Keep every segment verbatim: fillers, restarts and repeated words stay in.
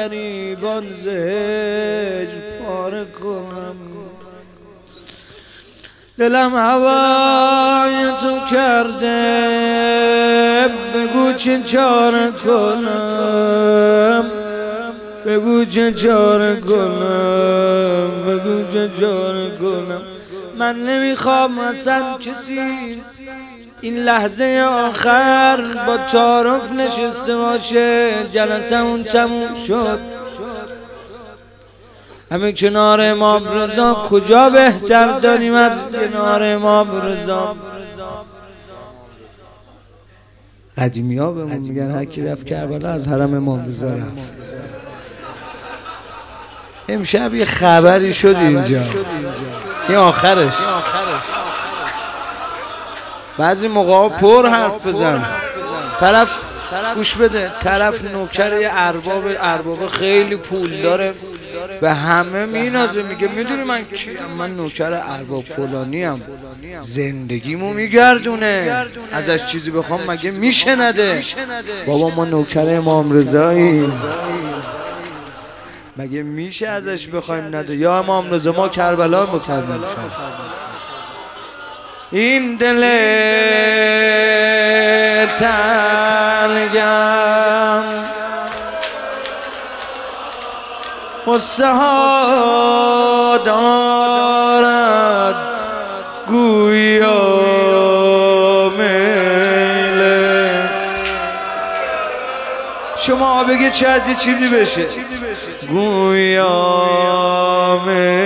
گریبان ز هجر پاره کنم. دلم هوای تو کرده، بگو چه چاره کنم، بگو چه چاره کنم، بگو چه چاره کنم. من نمیخوام اصلا کسی این لحظه آخر با تعارف نشسته باشه. جلسمون تموم شد، همه کنار امام رضا. کجا بهتر داریم از کنار امام رضا؟ قدیمی ها بهمون میگن هر کی رفت کربلا از حرم امام رضا رفت. امشب یه خبری شد اینجا، این آخرش. بعضی موقع پر حرف بزن، طرف گوش بده، طرف نوکر یه ارباب ارباب خیلی پول داره، به همه مینازه، میگه میدونی من کیم؟ من نوکر ارباب فلانی ام، زندگیمو میگردونه، ازش چیزی بخوام مگه میشه نده؟ بابا ما نوکر امام رضاییم، مگه میشه ازش بخوایم نده؟ یا امام رضا ما کربلا میخوایم. این دل تنگم قصه ها دارد، گویا میله. شما بگید شاید یه چیزی بشه. گویا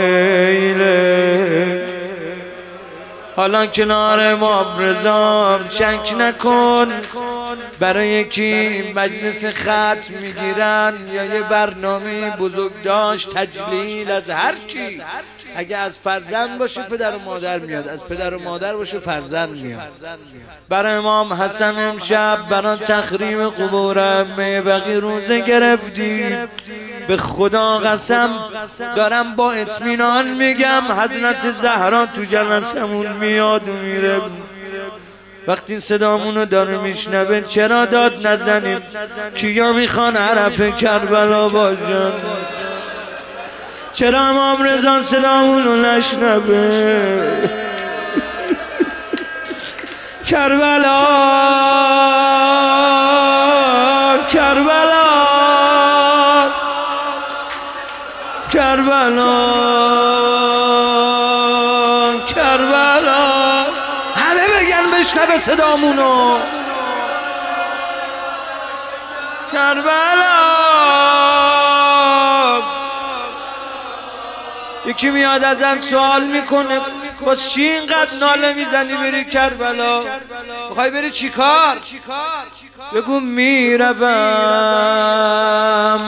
میله. حالا کنار امام رضا شک نکن، برای یکی مجلس ختم میگیرن یا یه برنامه بزرگ داشت تجلیل از هر کی. اگه از فرزند باشه پدر و مادر میاد، از پدر و مادر باشه فرزند میاد. برای امام حسن امشب برای تخریب قبور عمه بقی روزه گرفتی. به خدا قسم دارم با اطمینان میگم حضرت زهرا تو جلسمون میاد و میره. وقتی صدامونو داره میشنوه چرا داد نزنیم؟ کیا میخوان عرف کربلا باشن؟ چرا امام رضا صدامونو نشنوه؟ کربلا کربلا کربلا کربلا. همه بگن بشنوه صدامونو. کربلا. یکی میاد ازم سوال میکنه باز چی اینقدر ناله میزنی بری کربلا؟ میخوای بری چی کار؟ بگو میروم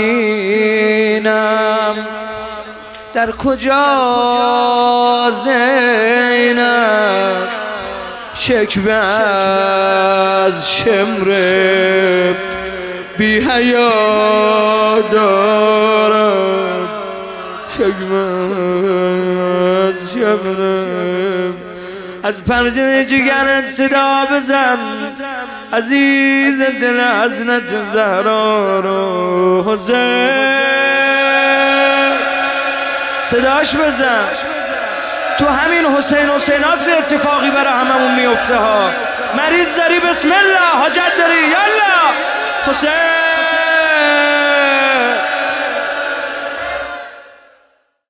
بینم در کجا زینب شکوه از شمر بی حیا دارم، شکوه از شمر. از پرده جگرت صدا بزن عزیز دل حضرت زهرا رو. حسین صداش بزن. تو همین حسین حسین هاست اتفاقی برای هممون میفته ها. مریض داری بسم الله، حاجت داری یالله. حسین